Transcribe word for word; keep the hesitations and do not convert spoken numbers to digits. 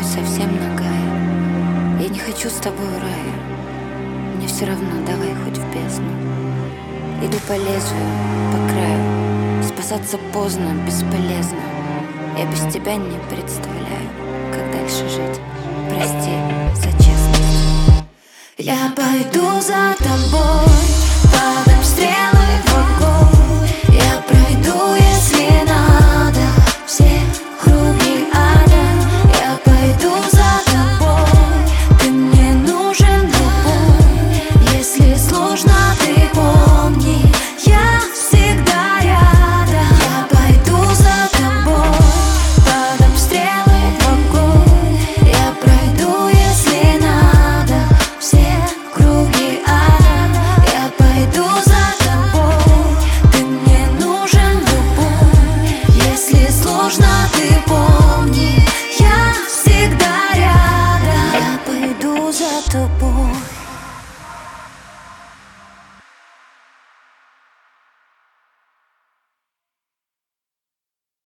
тобой совсем нагая. Я не хочу с тобой рая. Мне все равно, давай хоть в бездну. Иду по лезвию, по краю. Спасаться поздно, бесполезно. Я без тебя не представляю, как дальше жить. Прости за честность. Я пойду за тобой под обстрелом.